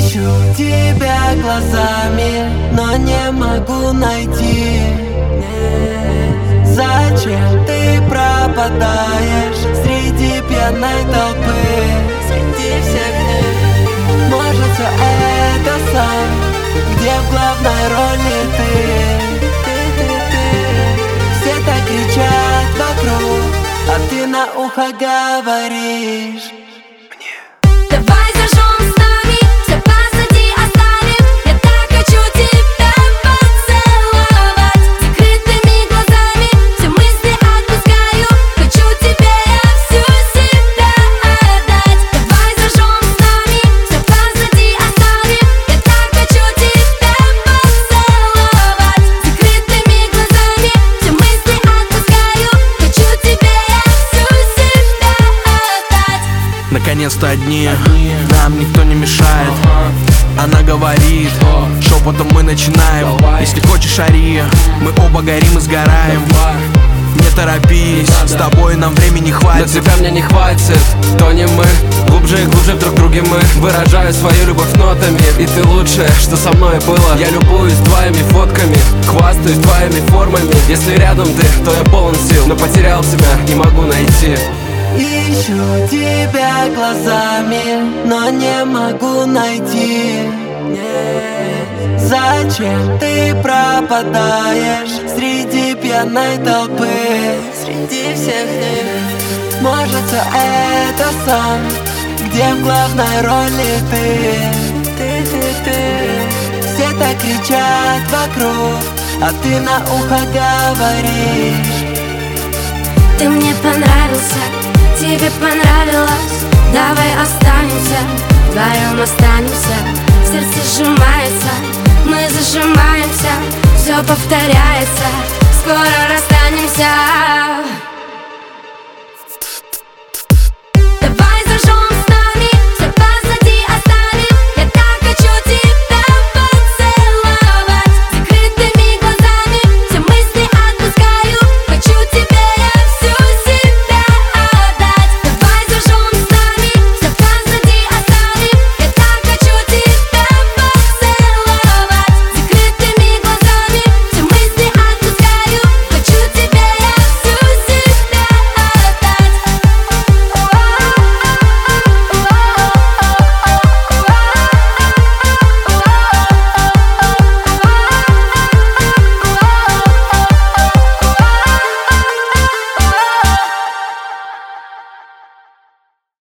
Ищу тебя глазами, но не могу найти. Зачем ты пропадаешь среди пьяной толпы, среди всех них? Может, все это сон, где в главной роли ты. Все так кричат вокруг, а ты на ухо говоришь: давай зажжем с нами, все позади оставим. Я так хочу тебя поцеловать. Закрытыми глазами все мысли отпускаю. Хочу тебе я всю себя отдать. Давай зажжем с нами, все позади оставим. Я так хочу тебя поцеловать. Закрытыми глазами все мысли отпускаю. Хочу тебе я всю себя отдать. Наконец-то одни, нам никто не мешает. Она говорит, шепотом мы начинаем. Если хочешь, ори, мы оба горим и сгораем. Не торопись, с тобой нам времени хватит. Но тебя мне не хватит, то не мы. Глубже и глубже друг в друге мы. Выражаю свою любовь нотами. И ты лучшее, что со мной было. Я любуюсь твоими фотками, хвастаюсь твоими формами. Если рядом ты, то я полон сил, но потерял тебя, не могу найти. Ищу тебя глазами, но не могу найти. Зачем ты пропадаешь среди пьяной толпы, среди всех них? Может, все это сон, где в главной роли ты. Все так кричат вокруг, а ты на ухо говоришь: ты мне понравился, тебе понравилось. Давай останемся, вдвоем останемся. Сердце сжимается, мы зажимаемся. Все повторяется, скоро расстанемся.